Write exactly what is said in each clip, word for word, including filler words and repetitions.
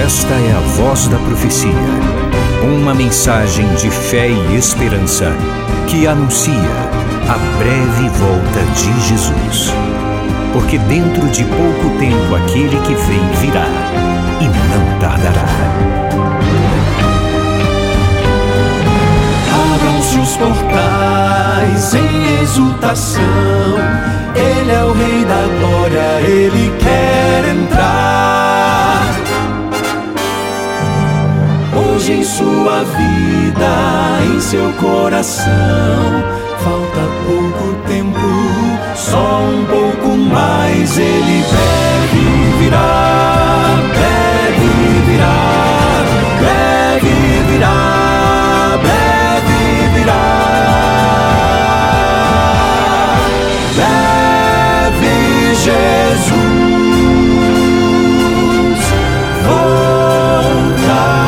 Esta é a Voz da Profecia, uma mensagem de fé e esperança que anuncia a breve volta de Jesus. Porque dentro de pouco tempo aquele que vem virá e não tardará. Abram-se os portais em exultação, Ele é o Rei da Glória, Ele quer entrar. Hoje em sua vida, em seu coração, falta pouco tempo, só um pouco mais. Ele deve virar, deve virar, deve virar, deve virar. Deve Jesus voltar.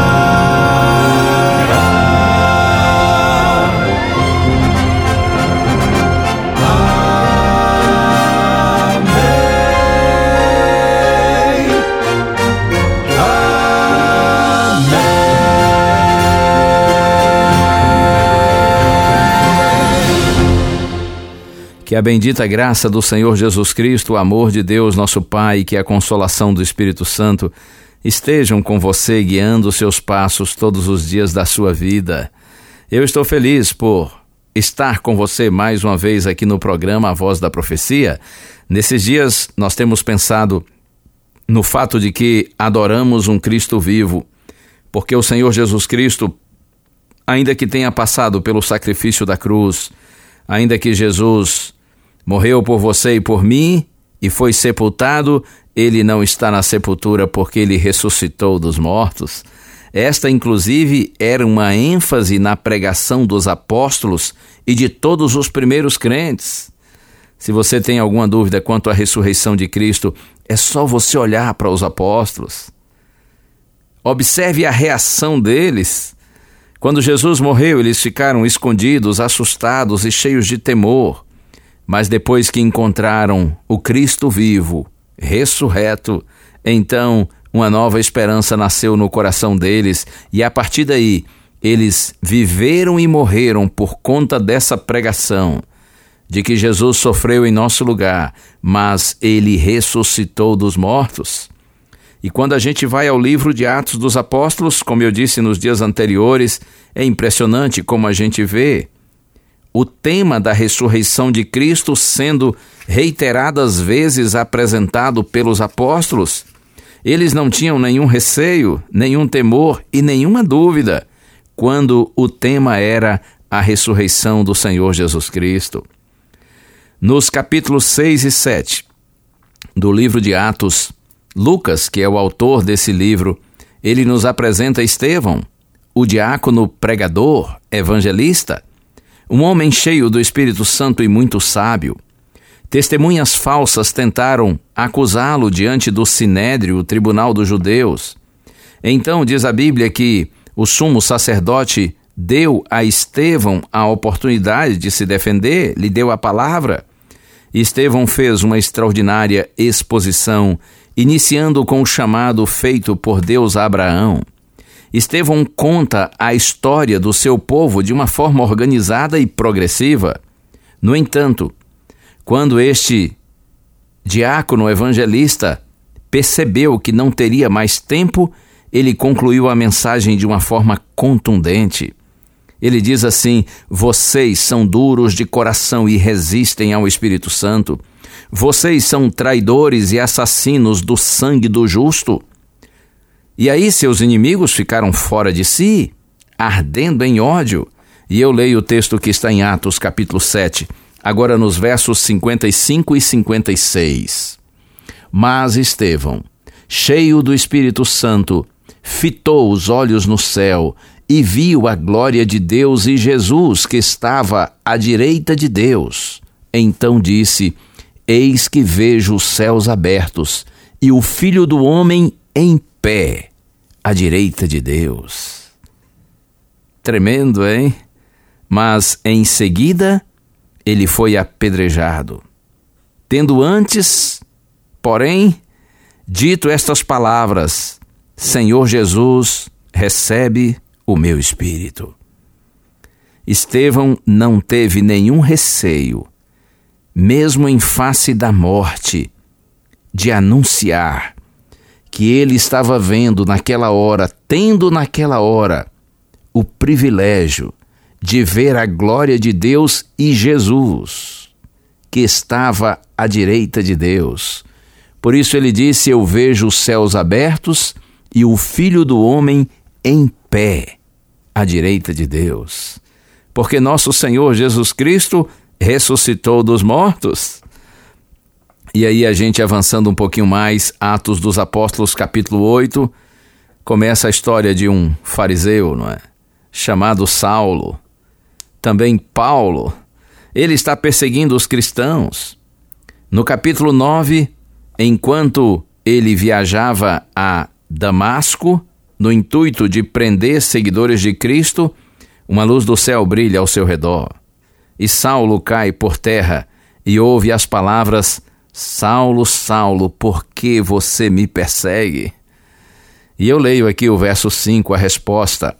Que a bendita graça do Senhor Jesus Cristo, o amor de Deus, nosso Pai, que a consolação do Espírito Santo estejam com você, guiando os seus passos todos os dias da sua vida. Eu estou feliz por estar com você mais uma vez aqui no programa A Voz da Profecia. Nesses dias nós temos pensado no fato de que adoramos um Cristo vivo, porque o Senhor Jesus Cristo, ainda que tenha passado pelo sacrifício da cruz, ainda que Jesus morreu por você e por mim e foi sepultado, ele não está na sepultura porque ele ressuscitou dos mortos. Esta, inclusive, era uma ênfase na pregação dos apóstolos e de todos os primeiros crentes. Se você tem alguma dúvida quanto à ressurreição de Cristo, é só você olhar para os apóstolos. Observe a reação deles. Quando Jesus morreu, eles ficaram escondidos, assustados e cheios de temor. Mas depois que encontraram o Cristo vivo, ressurreto, então uma nova esperança nasceu no coração deles e a partir daí eles viveram e morreram por conta dessa pregação de que Jesus sofreu em nosso lugar, mas ele ressuscitou dos mortos. E quando a gente vai ao livro de Atos dos Apóstolos, como eu disse nos dias anteriores, é impressionante como a gente vê o tema da ressurreição de Cristo sendo reiteradas vezes apresentado pelos apóstolos. Eles não tinham nenhum receio, nenhum temor e nenhuma dúvida quando o tema era a ressurreição do Senhor Jesus Cristo. Nos capítulos seis e sete do livro de Atos, Lucas, que é o autor desse livro, ele nos apresenta Estevão, o diácono pregador, evangelista, um homem cheio do Espírito Santo e muito sábio. Testemunhas falsas tentaram acusá-lo diante do Sinédrio, o tribunal dos judeus. Então diz a Bíblia que o sumo sacerdote deu a Estevão a oportunidade de se defender, lhe deu a palavra. Estevão fez uma extraordinária exposição, iniciando com o chamado feito por Deus a Abraão. Estevão conta a história do seu povo de uma forma organizada e progressiva. No entanto, quando este diácono evangelista percebeu que não teria mais tempo, ele concluiu a mensagem de uma forma contundente. Ele diz assim: vocês são duros de coração e resistem ao Espírito Santo. Vocês são traidores e assassinos do sangue do justo. E aí seus inimigos ficaram fora de si, ardendo em ódio. E eu leio o texto que está em Atos, capítulo sete, agora nos versos cinquenta e cinco e cinquenta e seis. Mas Estevão, cheio do Espírito Santo, fitou os olhos no céu e viu a glória de Deus e Jesus que estava à direita de Deus. Então disse: eis que vejo os céus abertos e o Filho do Homem em pé, à direita de Deus. Tremendo, hein? Mas em seguida ele foi apedrejado. Tendo antes, porém, dito estas palavras, Senhor Jesus, recebe o meu espírito. Estevão não teve nenhum receio, mesmo em face da morte, de anunciar que ele estava vendo naquela hora, tendo naquela hora, o privilégio de ver a glória de Deus e Jesus, que estava à direita de Deus. Por isso ele disse: eu vejo os céus abertos e o Filho do Homem em pé, à direita de Deus. Porque nosso Senhor Jesus Cristo ressuscitou dos mortos. E aí a gente avançando um pouquinho mais, Atos dos Apóstolos, capítulo oito, começa a história de um fariseu, não é? Chamado Saulo. Também Paulo, ele está perseguindo os cristãos. No capítulo nove, enquanto ele viajava a Damasco, no intuito de prender seguidores de Cristo, uma luz do céu brilha ao seu redor. E Saulo cai por terra e ouve as palavras: Saulo, Saulo, por que você me persegue? E eu leio aqui o verso cinco, a resposta.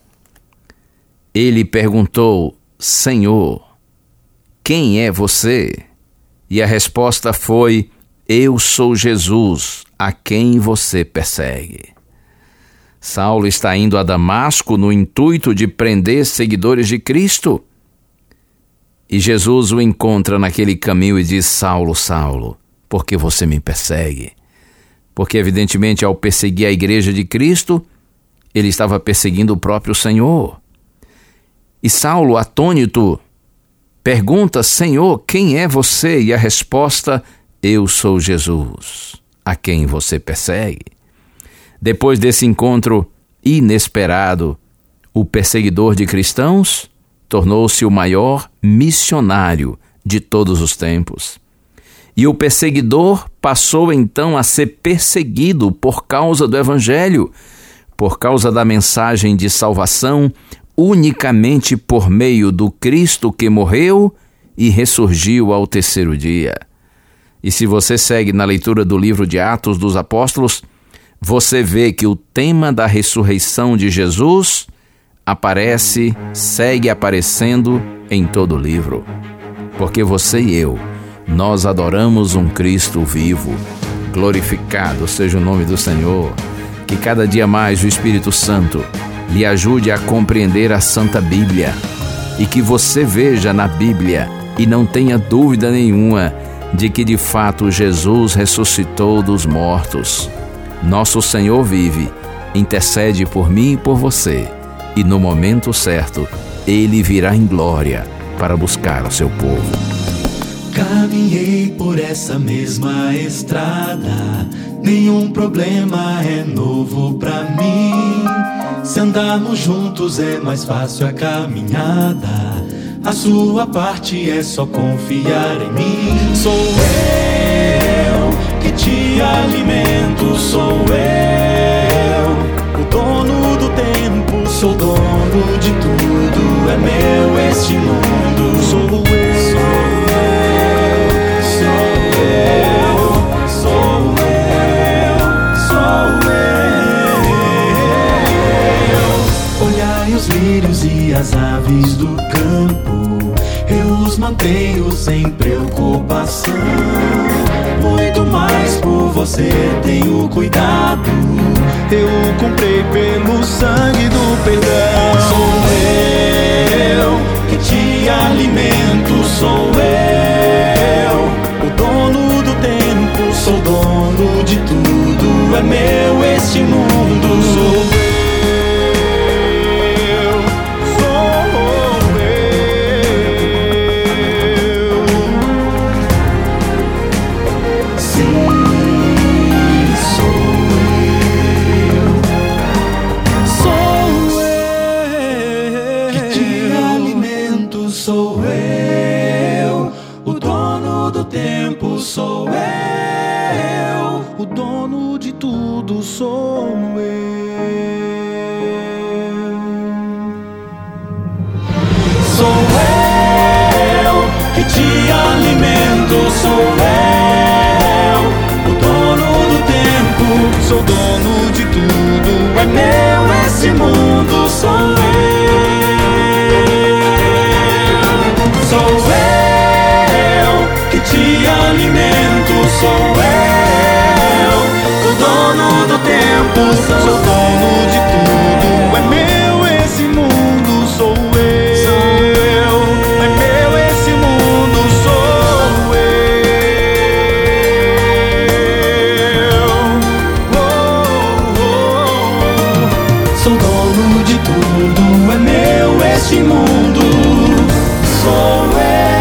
Ele perguntou: Senhor, quem é você? E a resposta foi: eu sou Jesus, a quem você persegue. Saulo está indo a Damasco no intuito de prender seguidores de Cristo. E Jesus o encontra naquele caminho e diz: Saulo, Saulo, por que você me persegue? Porque evidentemente ao perseguir a igreja de Cristo, ele estava perseguindo o próprio Senhor. E Saulo, atônito, pergunta: Senhor, quem é você? E a resposta: eu sou Jesus, a quem você persegue. Depois desse encontro inesperado, o perseguidor de cristãos tornou-se o maior missionário de todos os tempos. E o perseguidor passou então a ser perseguido por causa do Evangelho, por causa da mensagem de salvação, unicamente por meio do Cristo que morreu e ressurgiu ao terceiro dia. E se você segue na leitura do livro de Atos dos Apóstolos, você vê que o tema da ressurreição de Jesus aparece, segue aparecendo em todo o livro. Porque você e eu, nós adoramos um Cristo vivo. Glorificado seja o nome do Senhor. Que cada dia mais o Espírito Santo lhe ajude a compreender a Santa Bíblia e que você veja na Bíblia e não tenha dúvida nenhuma de que de fato Jesus ressuscitou dos mortos. Nosso Senhor vive, intercede por mim e por você, e no momento certo, Ele virá em glória para buscar o seu povo. Caminhei por essa mesma estrada, nenhum problema é novo pra mim. Se andarmos juntos é mais fácil a caminhada, a sua parte é só confiar em mim. Sou eu que te alimento, sou eu, o dono do tempo, sou dono de tudo, é meu este mundo. Sou eu, sou eu, sou eu, sou eu. Olhai os lírios e as aves do campo, eu os mantenho sem preocupação. Muito mais por você tenho cuidado, eu comprei pelo sangue do perdão. Sou eu que te alimento, sou eu, o dono do tempo, sou dono de tudo, é meu este mundo. Sou eu. Sou eu, o dono do tempo, sou eu, o dono de tudo, sou eu. Sou eu que te alimento, sou eu, o dono do tempo, sou dono de tudo. Sou dono de tudo, é meu esse mundo, sou eu. É meu esse mundo, sou eu. Oh, oh, oh. Sou dono de tudo, é meu esse mundo, sou eu.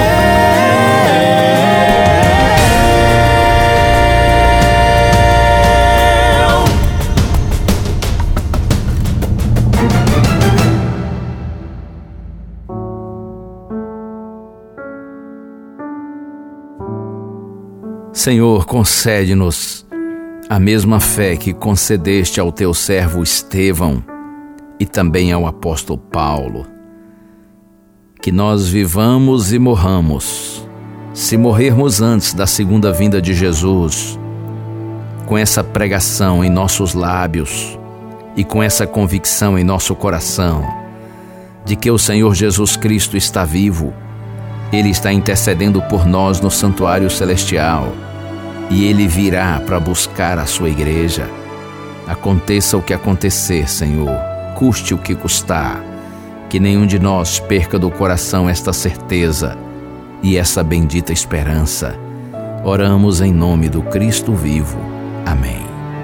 Senhor, concede-nos a mesma fé que concedeste ao teu servo Estevão e também ao apóstolo Paulo. Que nós vivamos e morramos, se morrermos antes da segunda vinda de Jesus, com essa pregação em nossos lábios e com essa convicção em nosso coração de que o Senhor Jesus Cristo está vivo, Ele está intercedendo por nós no santuário celestial e Ele virá para buscar a sua igreja. Aconteça o que acontecer, Senhor, custe o que custar, que nenhum de nós perca do coração esta certeza e essa bendita esperança. Oramos em nome do Cristo vivo. Amém.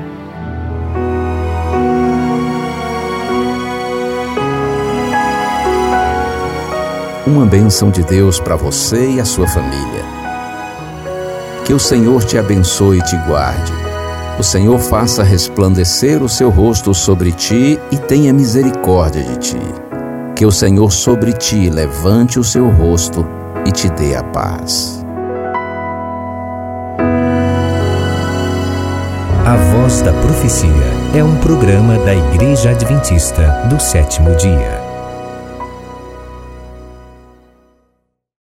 Uma bênção de Deus para você e a sua família. Que o Senhor te abençoe e te guarde. O Senhor faça resplandecer o seu rosto sobre ti e tenha misericórdia de ti. Que o Senhor sobre ti levante o seu rosto e te dê a paz. A Voz da Profecia é um programa da Igreja Adventista do Sétimo Dia.